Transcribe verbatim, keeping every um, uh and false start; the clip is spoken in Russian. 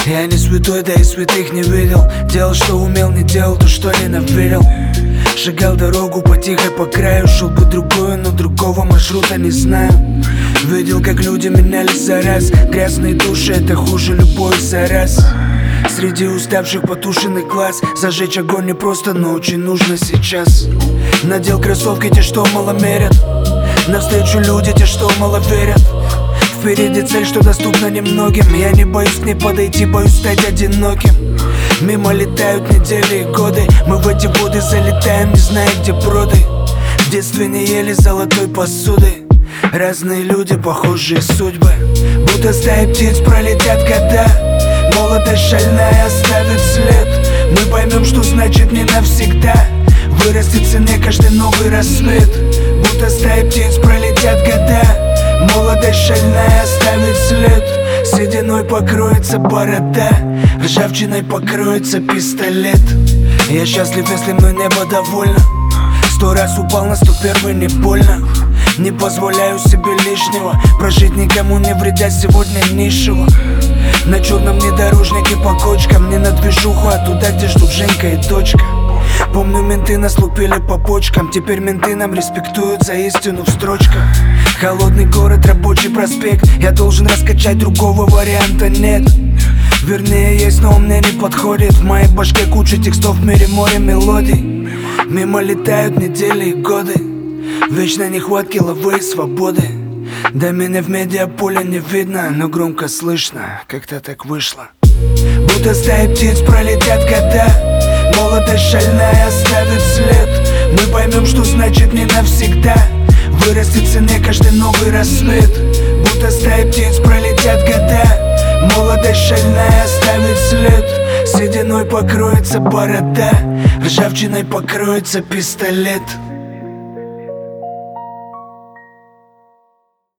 Я не святой, да и святых не видел. Делал, что умел, не делал то, что ненавидел. Шагал дорогу по тихой по краю. Шел по другую, но другого маршрута не знаю. Видел, как люди менялись за раз. Грязные души, это хуже любой зараз. Среди уставших потушенных глаз зажечь огонь не просто, но очень нужно сейчас. Надел кроссовки те, что мало мерят. Навстречу люди, те, что мало верят. Впереди цель, что доступна немногим. Я не боюсь к ней подойти, боюсь стать одиноким. Мимо летают недели и годы. Мы в эти воды залетаем, не зная, где броды. В детстве не ели золотой посуды. Разные люди, похожие судьбы. Будто стаи птиц пролетят года. Молодость шальная оставит след. Мы поймем, что значит не навсегда. Вырастет в цене каждый новый рассвет. Будто стаи птиц пролетят года. Молодость шальная оставит след. Сединой покроется борода. Ржавчиной покроется пистолет. Я счастлив, если мной небо довольно. Сто раз упал, на сто первый не больно. Не позволяю себе лишнего. Прожить никому не вредя сегодня низшего. На черном внедорожнике по кочкам. Не на движуху, а туда, где ждут Женька и дочка. Помню, менты нас лупили по почкам. Теперь менты нам респектуют за истину в строчках. Холодный город, рабочий проспект. Я должен раскачать, другого варианта нет. Вернее есть, но он мне не подходит. В моей башке куча текстов, в мире море мелодий. Мимо летают недели и годы. Вечной нехватки лавы и свободы. Да меня в медиаполе не видно, но громко слышно. Как-то так вышло. Будто стаи птиц пролетят года. Молодость шальная оставит след. Мы поймем, что значит не навсегда. Вырастет в цене каждый новый рассвет. Будто стаи птиц пролетят года. Молодость шальная оставит след. Сединой покроется борода. Ржавчиной покроется пистолет.